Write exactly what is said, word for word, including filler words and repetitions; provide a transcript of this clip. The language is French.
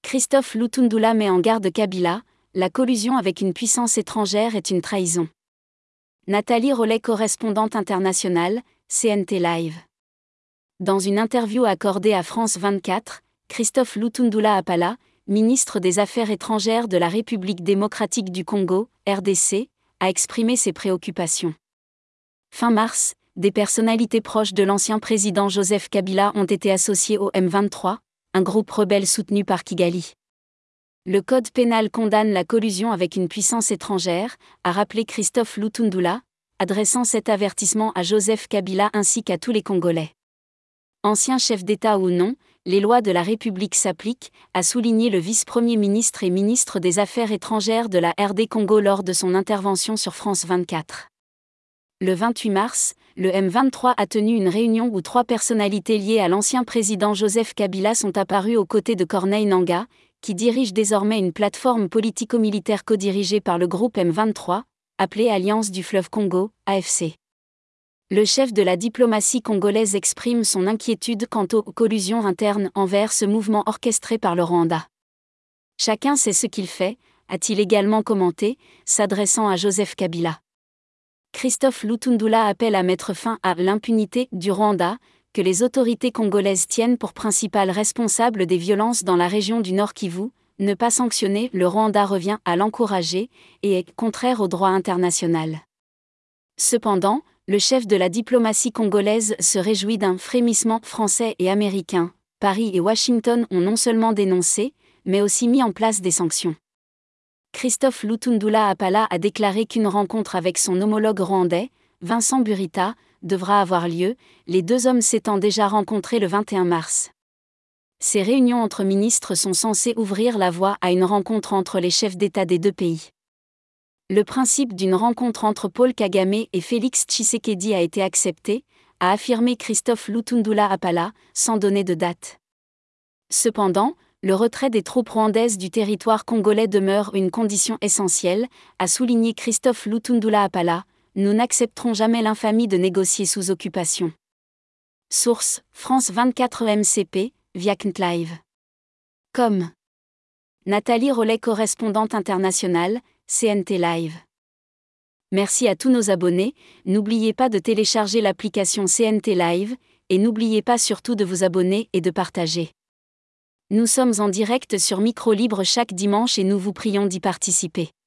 Christophe Lutundula met en garde Kabila, la collusion avec une puissance étrangère est une trahison. Nathalie Rollet, correspondante internationale, C N T Live. Dans une interview accordée à France vingt-quatre, Christophe Lutundula Apala, ministre des Affaires étrangères de la République démocratique du Congo, R D C, a exprimé ses préoccupations. Fin mars, des personnalités proches de l'ancien président Joseph Kabila ont été associées au M vingt-trois, un groupe rebelle soutenu par Kigali. Le code pénal condamne la collusion avec une puissance étrangère, a rappelé Christophe Lutundula, adressant cet avertissement à Joseph Kabila ainsi qu'à tous les Congolais. Ancien chef d'État ou non, les lois de la République s'appliquent, a souligné le vice-premier ministre et ministre des Affaires étrangères de la R D Congo lors de son intervention sur France vingt-quatre. Le vingt-huit mars, le M vingt-trois a tenu une réunion où trois personnalités liées à l'ancien président Joseph Kabila sont apparues aux côtés de Corneille Nangaa, qui dirige désormais une plateforme politico-militaire codirigée par le groupe M vingt-trois, appelée Alliance du fleuve Congo, A F C. Le chef de la diplomatie congolaise exprime son inquiétude quant aux collusions internes envers ce mouvement orchestré par le Rwanda. Chacun sait ce qu'il fait, a-t-il également commenté, s'adressant à Joseph Kabila. Christophe Lutundula appelle à mettre fin à l'impunité du Rwanda, que les autorités congolaises tiennent pour principal responsable des violences dans la région du Nord Kivu. Ne pas sanctionner le Rwanda revient à l'encourager et est contraire au droit international. Cependant, le chef de la diplomatie congolaise se réjouit d'un frémissement français et américain. Paris et Washington ont non seulement dénoncé, mais aussi mis en place des sanctions. Christophe Lutundula Apala a déclaré qu'une rencontre avec son homologue rwandais, Vincent Burita, devra avoir lieu, les deux hommes s'étant déjà rencontrés le vingt et un mars. Ces réunions entre ministres sont censées ouvrir la voie à une rencontre entre les chefs d'État des deux pays. Le principe d'une rencontre entre Paul Kagame et Félix Tshisekedi a été accepté, a affirmé Christophe Lutundula Apala, sans donner de date. Cependant, le retrait des troupes rwandaises du territoire congolais demeure une condition essentielle, a souligné Christophe Lutundula Apala. Nous n'accepterons jamais l'infamie de négocier sous occupation. Source: France vingt-quatre M C P, Viacntlive. Comme Nathalie Rollet, correspondante internationale, C N T Live. Merci à tous nos abonnés, n'oubliez pas de télécharger l'application C N T Live, et n'oubliez pas surtout de vous abonner et de partager. Nous sommes en direct sur Micro Libre chaque dimanche et nous vous prions d'y participer.